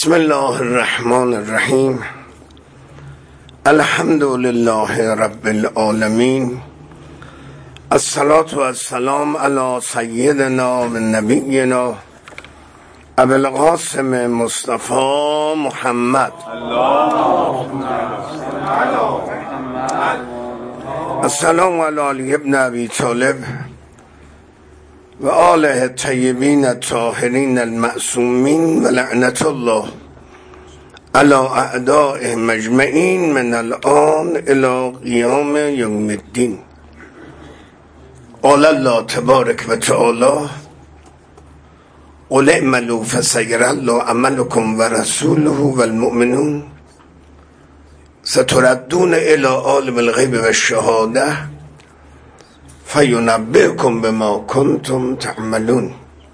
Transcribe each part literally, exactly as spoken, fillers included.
بسم الله الرحمن الرحیم. الحمد لله رب العالمین. الصلاة و السلام علی سیدنا و نبینا ابی القاسم مصطفی محمد. السلام علی علی ابن ابی طالب و آله الطیبین الطاهرین المعصومین و لعنت الله علی اعدائهم اجمعین من الآن الی قیام یوم الدین. قال الله تبارک و تعالی قل اعملوا فسيرى الله عملكم و رسوله و المؤمنون ستردون الی عالم الغیب و الشهاده فینبئکم بما کنتم تعملون.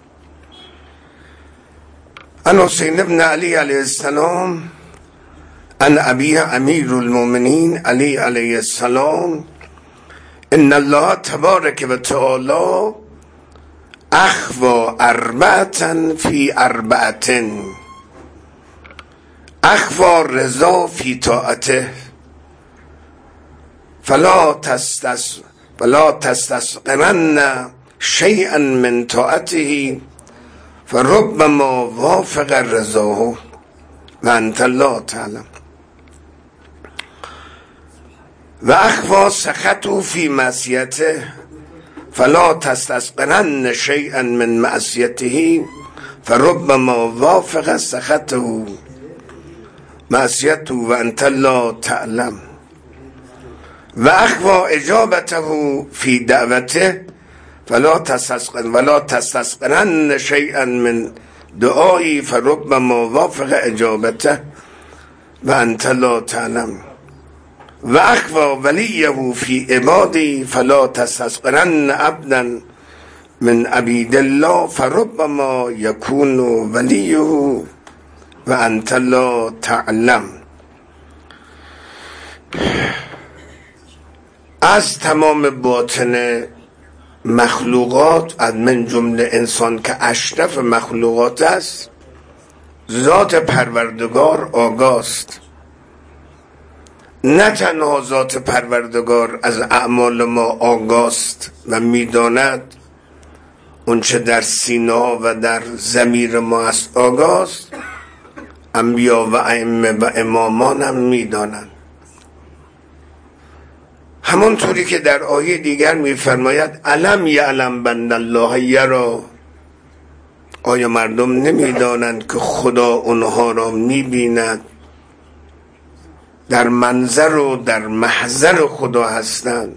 عن حسین بن علی علیه السلام عن ابیه امیر المؤمنین علی علیه السلام ان الله تبارک و تعالی اخفى اربعة فی اربعة اخفى رضا فی طاعته فلا تستس فلا تستسقرن شيئا من طاعته فربما وافق رضاه و انت لا تعلم و اخفى سخطه في معصيته فلا تستسقرن شيئا من معصيته فربما وافق سخطه معصيته و انت لا تعلم و اخفى اجابته فی دعوته فلا تستسقرن ولا تستسقرن شيئا من دعایی فربما وافق اجابته و انت لا تعلم و اخفى ولیه فی عبادی فلا تستسقرن عبدا من عبید الله فربما یکون ولیه و انت لا تعلم. از تمام باطن مخلوقات، از من جمله انسان که اشرف مخلوقات است، ذات پروردگار آگاست. نه تنها ذات پروردگار از اعمال ما آگاست و میداند، اونچه در سینه و در ضمیر ما است آگاست، انبیا و ائمه و امامان هم میدانند. همانطوری که در آیه دیگر میفرماید الم یعلم بان الله یری، آیا مردم نمیدانند که خدا اونها را میبیند، در منظر و در محضر خدا هستند.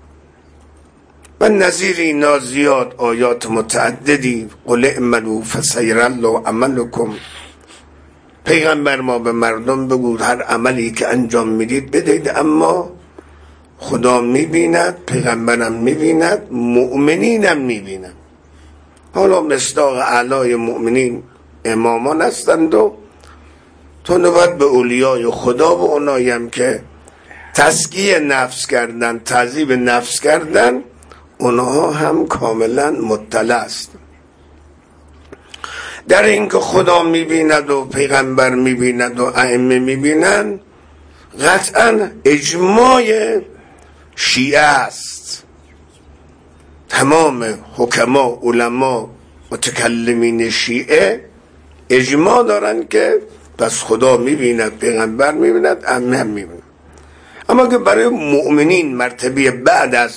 و نظیر اینا زیاد آیات متعددی. قل اعملوا فسيرى الله عملكم، پیغمبر ما به مردم بگو هر عملی که انجام میدید بدید، اما خدا میبیند، پیغمبرم میبیند، مؤمنینم میبیند. حالا مصداق اعلای مؤمنین امامان هستند و تو نوبت به اولیای خدا و اونایم که تزکیه نفس کردن، تعذیب نفس کردن، اونها هم کاملا مطلع است در این که خدا میبیند و پیغمبر میبیند و ائمه میبینند. قطعا اجماع شیعه است. تمام حکما، علما، متکلمین شیعه اجماع دارند که پس خدا میبیند، پیغمبر میبیند، ائمه هم میبیند. اما که برای مؤمنین مرتبه بعد از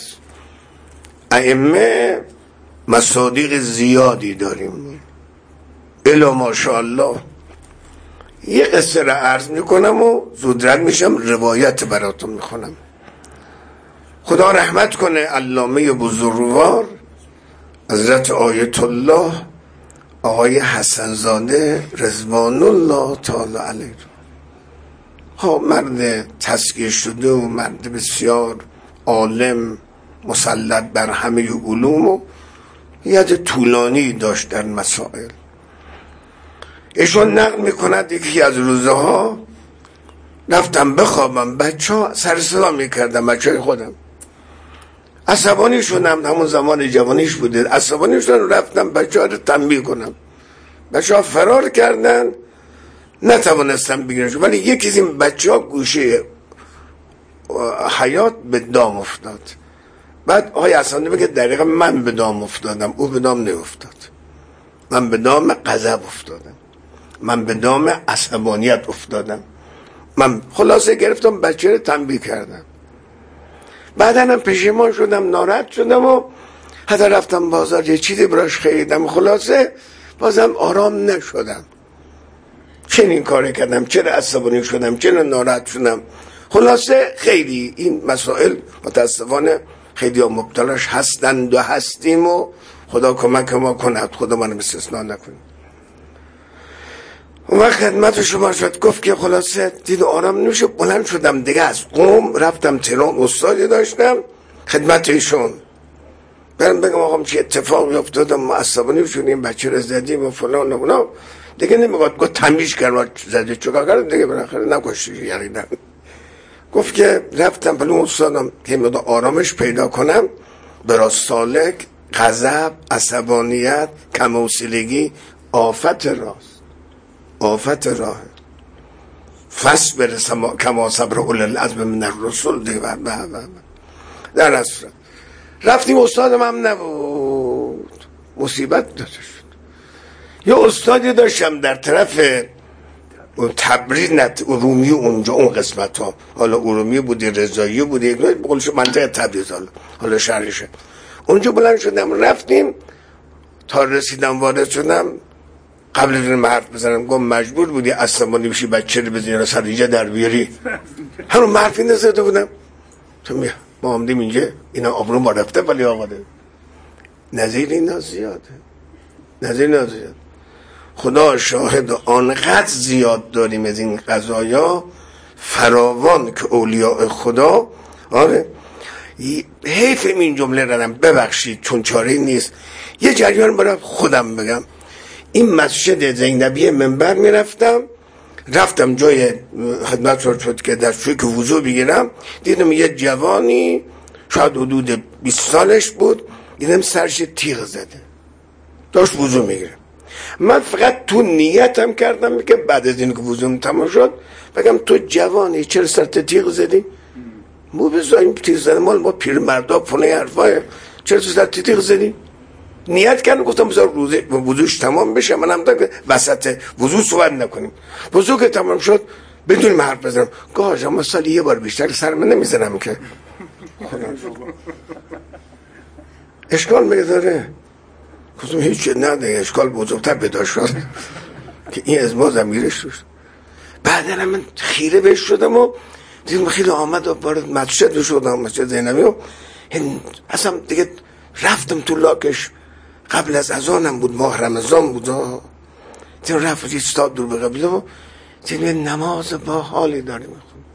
ائمه مصادیق زیادی داریم. الا ماشاءالله. یه قصه را عرض میکنم و زودرد میشم روایت براتون میخونم. خدا رحمت کنه علامه بزرگوار حضرت آیت الله آقای حسن زاده رضوان الله تعالی علیه. ها مرد تزکیه شده و مرد بسیار عالم، مسلط بر همه علوم و ید طولانی داشت در مسائل. ایشون نقل میکند یکی از روزها رفتم بخوابم، بچه ها سر صدا میکردم، بچه های خودم عصبانی شدم، همون زمان جوانیش بوده، عصبانی شدم، رفتم بچه ها رو تنبیه کنم. بچه ها فرار کردن، نتوانستم بگیرش، ولی یکی از این بچه ها گوشه حیات به دام افتاد. بعد آقای حسانی بگه دقیقا من به دام افتادم، او به دام نیفتاد. من به دام غضب افتادم، من به دام عصبانیت افتادم. من خلاصه گرفتم بچه رو تنبیه کردم. بعدا هم پشیمان شدم، ناراحت شدم و حتی رفتم بازار یه چیزی براش خریدم. خلاصه بازم آرام نشدم. چنین کار کردم، چرا عصبانی شدم، چرا ناراحت شدم. خلاصه خیلی این مسائل متاسفانه خیلی ها مبتلاش هستند و هستیم و خدا کمک ما کند، خدا منو استثنا نکنه. اون وقت خدمت شما شد گفت که خلاصه دید آرام نمیشه. بلند شدم دیگه از قم رفتم تهران، استادی داشتم خدمت ایشون برم بگم آقام چه اتفاقی افتاد، ما عصبانی شدیم، بچه رو زدیم و فلان و اونا. دیگه نمیگفت، گفت تمیز کرد زده چکار کرد دیگه، بالاخره نکشتی یعنی نه. گفت که رفتم پلو استادم که مدام آرامش پیدا کنم. براز سالک، غضب، عصبانیت، کم‌حوصلگی آفت راست، آفت راه. فصبر کما صبر اولی العزم من الرسل دیگه. در اصل رفتیم استادم هم نبود، مصیبت داده شد. یه استادی داشتم در طرف تبریز، نت ارومی، اونجا اون قسمت ها، حالا ارومی بودی، رضایی بودی، بقولش منطقه تبریز، حالا حالا شهرشه. اونجا بلند شدم رفتیم تا رسیدم وارد شدم. قبل از این حرف بزنم گفت مجبور بودی عصبانی بشی بچه رو بزنی را سر اینجا در بیاری. همون مرفی نزده بودم تو می ما همدیم اینجا اینا آبرو ما رفته، ولی آقا ده نظیر اینا زیاده، نظیر اینا زیاده. خدا شاهد آنقدر زیاد داریم از این قضایا فراوان که اولیاء خدا. آره حیف این جمله ردم، ببخشید چون چاره نیست. یه جریان برای خودم بگم. این مسجد زینبیه منبر میرفتم، رفتم جای خدمت شد که در شوی که وضو بگیرم، دیدم یه جوانی شاید حدود بیست سالش بود، دیدم سرش تیغ زده داشت وضو میگیره. من فقط تو نیتم کردم که بعد از این که وضوم تمام شد بگم تو جوانی چرا سرت تیغ زدی؟ مو بذاریم تیغ زده مال ما پیر مردا پونه حرفای، چرا تو سرت تیغ زدی؟ نیت کردم گفتم بذار روزه وضوش تمام بشه، منم تا وسط وضو صحبت نکنیم. وضو که تمام شد بدون حرف بزنم، گاهش اما سالی یه بار بیشتر سر من نمیزنم که اشکال میگذاره. گفتم هیچ نه اشکال بزرگتر پیدا شد که این از ما زمیرش شد. بعدا من خیره بهش شدم و دیدم خیلی آمد و وارد مسجد شدم، مسجد زینبی، و اصلا دیگه رفتم تو لاکش. قبل از اذانم بود، ماه رمضان بود، دیدم رفت ایستاد دور به قبله و دیدم نماز با حالی داریم.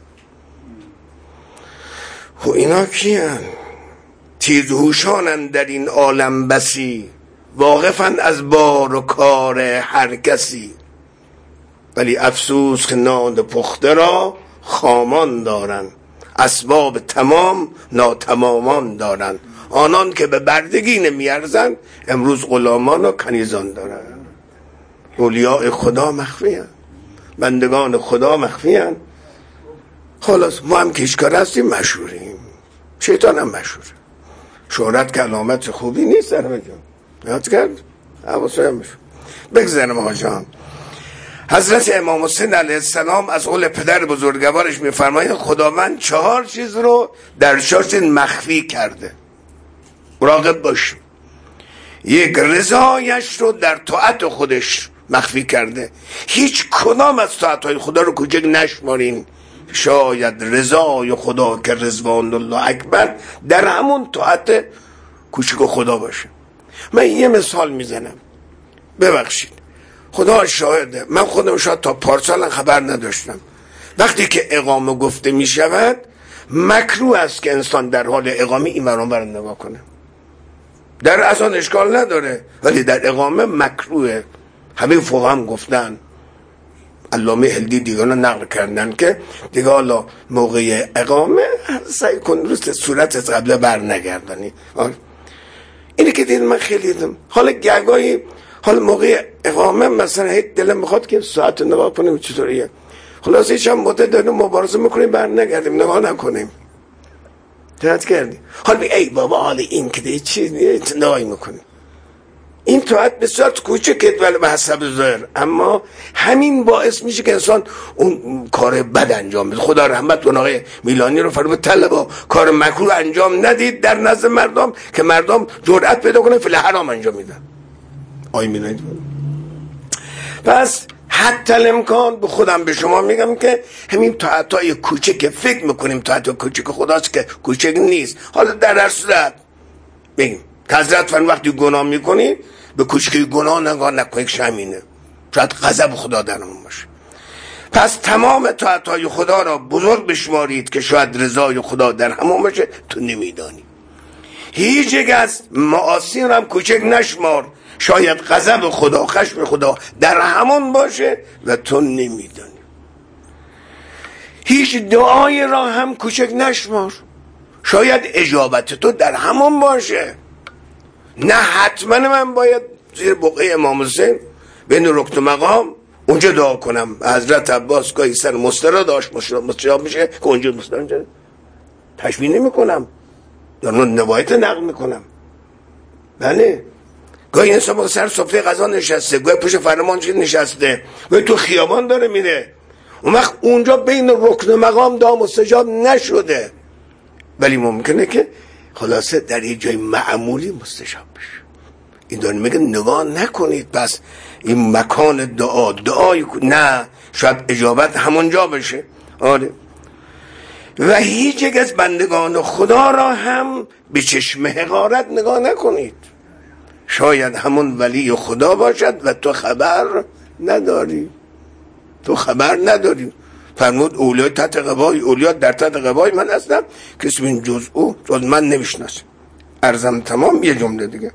خب اینا کیان؟ تیزهوشانند در این عالم بسی، واقفند از بار و کار هر کسی. ولی افسوس که نان پخته را خامان دارند، اسباب تمام ناتمامان دارند. آنان که به بردگی نمیارزند امروز غلامان و کنیزان دارند. اولیاء خدا مخفی هستند، بندگان خدا مخفی هستند. خلاص ما هم کشکار هستیم، مشهوریم، شیطان هم مشهوره. شهرت که علامت خوبی نیست در مجان یاد کرد حواسه هم بشون. بگذارم آقا جان. حضرت امام حسین علیه السلام از قول پدر بزرگوارش میفرماید خداوند چهار چیز رو در شاش مخفی کرده، مراقب باش. یک، رضایش رو در طاعت خودش مخفی کرده. هیچ کدام از طاعتهای خدا رو کوچک نشمارین. شاید رضای خدا که رضوان الله اکبر در همون طاعت کوچک خدا باشه. من یه مثال میزنم، ببخشید خدا شاهده، من خودم شاید تا پارسال خبر نداشتم. وقتی که اقامه گفته میشود مکروه است که انسان در حال اقامه این ور اون ور نگاه کنه. در اصلا اشکال نداره، ولی در اقامه مکروه. همه فقها هم گفتن، علامه هلدی دیگران نقل کردن که دیگه حالا موقع اقامه سعی کن روست صورت قبله بر نگردانی. اینی که دید من خیلی دیدم. حالا گرگاهی حالا موقع اقامه مثلا هیچ دلم میخواد که ساعت نگاه کنیم چطوریه، خلاص هیچ هم مدت داریم مبارزه میکنیم بر نگردیم نگاه نکنیم طاعت کردیم. حالا ای بابا حالا این که دیگه چیزی نگاهی میکنیم، این طاعت بسیار کوچکه ولی به حسب ظاهر، اما همین باعث میشه که انسان اون کار بد انجام بده. خدا رحمت کنه آقای میلانی رو فرمود طلبا کار مکروه انجام ندید در نزد مردم که مردم جرأت پیدا کنه فعل حرام انجام میدن. آقای میلانی پس حتی الامکان به خودم به شما میگم که همین طاعتای کوچک فکر میکنیم طاعت کوچک خداست که کوچک نیست. حالا در هر صورت بگیم حضرت فرمود وقتی گناه میکنی به کوچکی گناه نگاه نکنید شمینه، شاید غضب خدا در اون باشه. پس تمام طاعتهای خدا را بزرگ بشمارید که شاید رضای خدا در همون باشه، تو نمیدانی. هیچ یک از معاصی هم کوچک نشمار، شاید غضب خدا خشم خدا در همون باشه و تو نمیدانی. هیچ دعای را هم کوچک نشمار، شاید اجابت تو در همون باشه. نه حتما من باید زیر بقعه امام حسین بین رکن مقام اونجا دعا کنم. حضرت عباس گاهی سر مسترا داشت مسترا میشه که اونجا مسترا اونجا تشبیه نمی کنم، در اون نوایت نقل میکنم. بله گاهی انسان با سر سفره غذا نشسته، گاهی پشت فرمان نشسته، گاهی تو خیابان داره میره، اون وقت اونجا بین رکن مقام دعا مستجاب نشده، ولی ممکنه که خلاصه در یه جای معمولی مستجاب بشه. این داره میگه نگاه نکنید پس این مکان دعا دعای نه شاید اجابت همونجا بشه. آره و هیچ یک از بندگان خدا را هم به چشم حقارت نگاه نکنید، شاید همون ولی خدا باشد و تو خبر نداری، تو خبر نداری. فرمود اولیای تحت قبای، اولیات در تحت قبای من هستم، کسی من جز او جز من نمیشناسه. عرضم تمام. یه جمله دیگه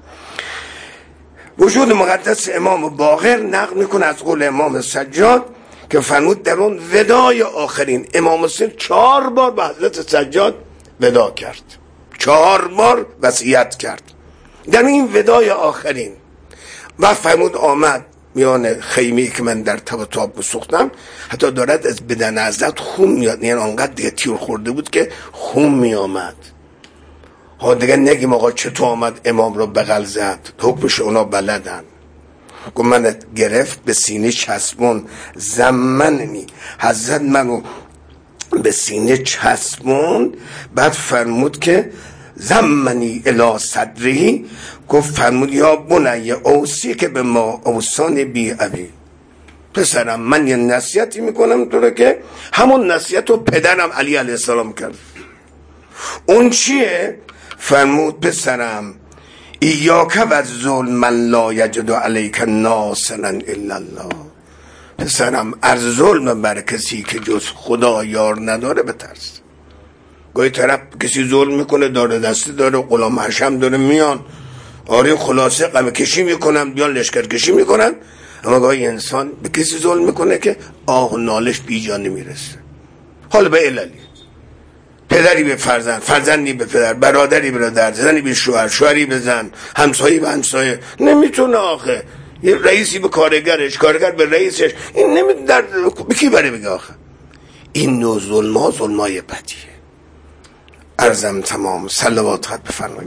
وجود مقدس امام باقر نقل میکنه از قول امام سجاد که فرمود در اون ودای آخرین امام حسین چهار بار به حضرت سجاد ودا کرد، چهار بار وصیت کرد در این ودای آخرین. و فرمود آمد میان خیمه‌ای که من در تب و تاب بسوختم، حتی دارد از بدن حضرت خون میاد، یعنی آنقدر دیگه تیر خورده بود که خون میامد. ها دیگه نگیم آقا چطور آمد امام رو بغل زد، حکمش اونا بلدن. گفت من گرفت به سینه چسبون زمنی، حضرت منو به سینه چسبون، بعد فرمود که زمنی الی صدری، گفت فرمود یا بنی اوصی که به ما اوصان بی ابی، پسرم من یه نصیحتی میکنم تو رو که همون نصیحت رو پدرم علی علیه السلام کرد. اون چیه؟ فرمود پسرم ایاک و ظلم من لا یجد علیک ناصرا الا الله، پسرم از ظلم بر کسی که جز خدا یار نداره بترس. گاهی طرف کسی ظلم میکنه داره دستی داره غلام حشم داره میان آره خلاصه غم کشی میکنن بیان لشکر کشی میکنن، اما گاهی انسان به کسی ظلم میکنه که آه و نالش بی جا نمیرسه. حالا به عللی پدری به فرزند، فرزندی به پدر، برادری به برادر، زنی به شوهر، شوهری به زن، همسایه به همسایه، نمیتونه آخه. یه رئیسی به کارگرش، کارگر به رئیسش، این نمیتونه در به کی بره بگه آخه. این نوع ظلم ها ظلم های بدیه. عرضم تمام. صلوات خط بفرمایید.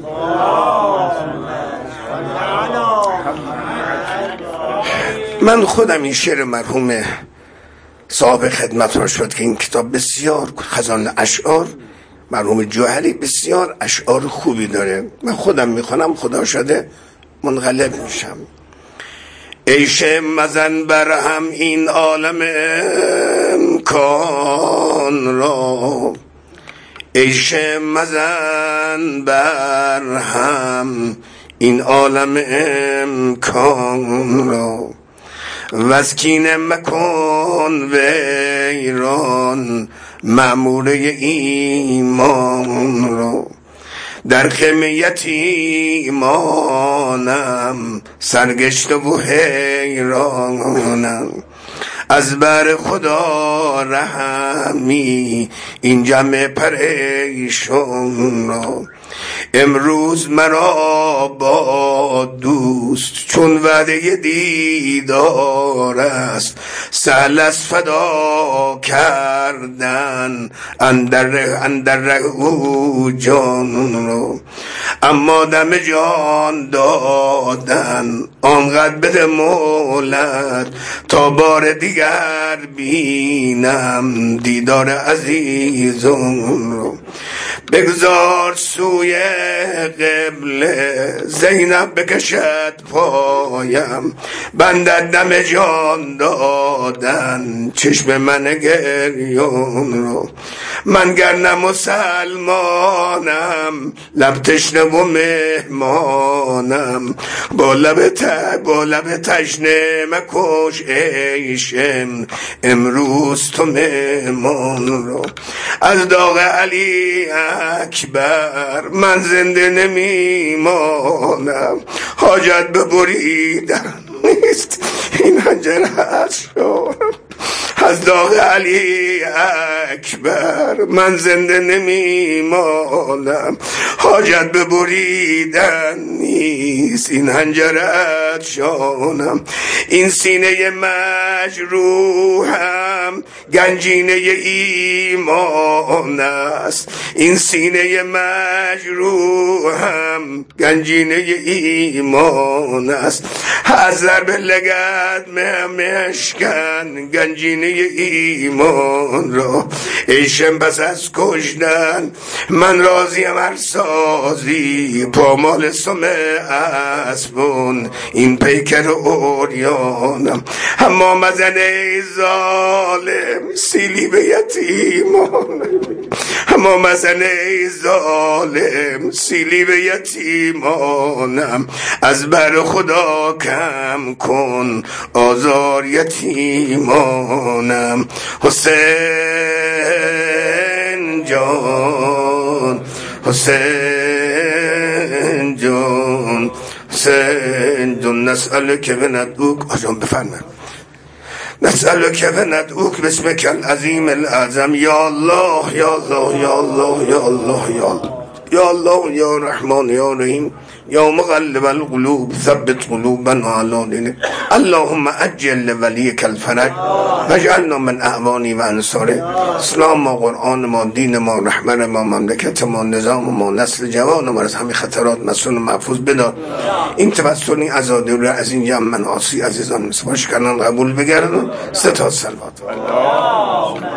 من خودم این شعر مرحوم صاحب خدمت را شد که این کتاب بسیار خزانه اشعار مرحوم جوهری بسیار اشعار خوبی داره، من خودم میخوانم خدا شده منقلب میشم. عیش مزن بر هم این عالم امکان را، عیش مزن بر هم این عالم امکان را، وزکین مکن ویران مأموره ایمان را، در خمیت ایمانم سرگشته و حیرانم، از بر خدا رحمی این جمع پریشان را، امروز مرا با دوست چون وعده دیدار است، سهل از فدا کردن اندر اندر او جان رو، اما دم جان دادن آنقدر بده مولد تا بار دیگر بینم دیدار عزیزم رو. بگذار سوی قبله زینب بکشد پایم، بندد دم جان دادن چشم من گریون رو. من گر نه مسلمانم لب تشنه و مهمانم، با لب ت با لب تشنه مکش ایشم امروز تو مهمان رو. از داغ علی اکبر من زنده نمیمانم، حاجت ببریدن نیست این حنجره شد. از داغ علی اکبر من زنده نمیمانم، حاجت ببریدن نیست این حنجرت شانم. این سینه مجروحم گنجینه ایمان است، این سینه مجروحم گنجینه ایمان است. از ضرب لگد مشکن گنجینه ایمان را، ایشم پس از کشدن من راضیم هر سازی، پامال سم اسبون این پیکر اوریانم. اما مزن ای ظالم سیلی به یتیمان، اما مزن ای ظالم سیلی به یتیمانم. از بر خدا کم کن آزار یتیمانم. حسین جان حسین جان حسین جان نسألک و ندعوک. آجان بفرمن نسألک و ندعوک بسمک العظیم الاعظم. یا الله یا الله یا الله یا الله یا الله یا الله یا رحمان یا رحیم یا مقلب القلوب ثبت قلوبنا علی دینک. اللهم عجل لولیک الفرج واجعلنا من اعوانی و انصاره. اسلام ما، قرآن ما، دین ما، رحمن ما، مملکت ما، نظام ما، نسل جوان ما از همین خطرات مسئول محفوظ بدار. این توسلی عزادی رو از این جمع من آسی عزیزان مسپاش کنن قبول بگردن. ستا سلوات.